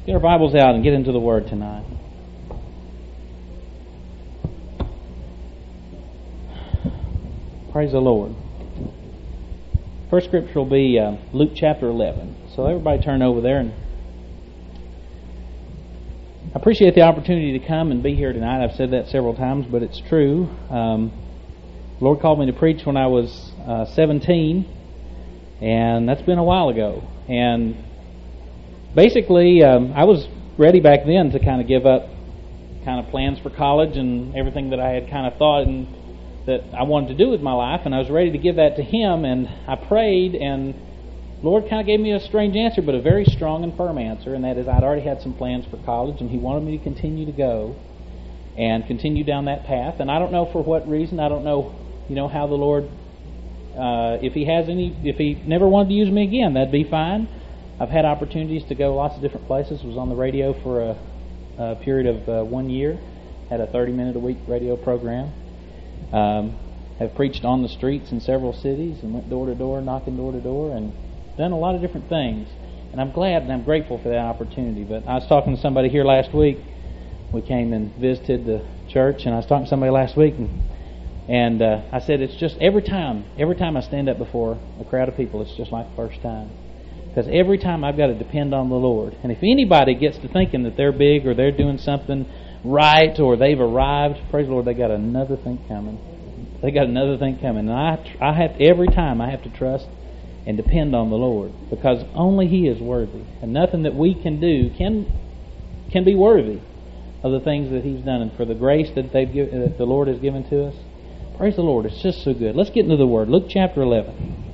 Get our Bibles out and get into the Word tonight. Praise the Lord. First scripture will be Luke chapter 11. So everybody turn over there. And I appreciate the opportunity to come and be here tonight. I've said that several times, but it's true. The Lord called me to preach when I was 17, and that's been a while ago. And basically, I was ready back then to kind of give up kind of plans for college and everything that I had kind of thought and that I wanted to do with my life, and I was ready to give that to Him, and I prayed, and the Lord kind of gave me a strange answer, but a very strong and firm answer, and that is I'd already had some plans for college, and He wanted me to continue to go and continue down that path, and I don't know for what reason. I don't know, how the Lord, if He never wanted to use me again, that'd be fine. I've had opportunities to go lots of different places. Was on the radio for a period of 1 year. Had a 30-minute-a-week radio program. Have preached on the streets in several cities and went door to door, knocking door to door, and done a lot of different things. And I'm glad and I'm grateful for that opportunity. But I was talking to somebody here last week. We came and visited the church, and I was talking to somebody last week, and I said it's just every time I stand up before a crowd of people, it's just like the first time. Because every time I've got to depend on the Lord. And if anybody gets to thinking that they're big or they're doing something right or they've arrived, praise the Lord, they got another thing coming. They got another thing coming. And I have every time I have to trust and depend on the Lord, because only He is worthy. And nothing that we can do can be worthy of the things that He's done, and for the grace that that the Lord has given to us. Praise the Lord. It's just so good. Let's get into the Word. Luke chapter 11.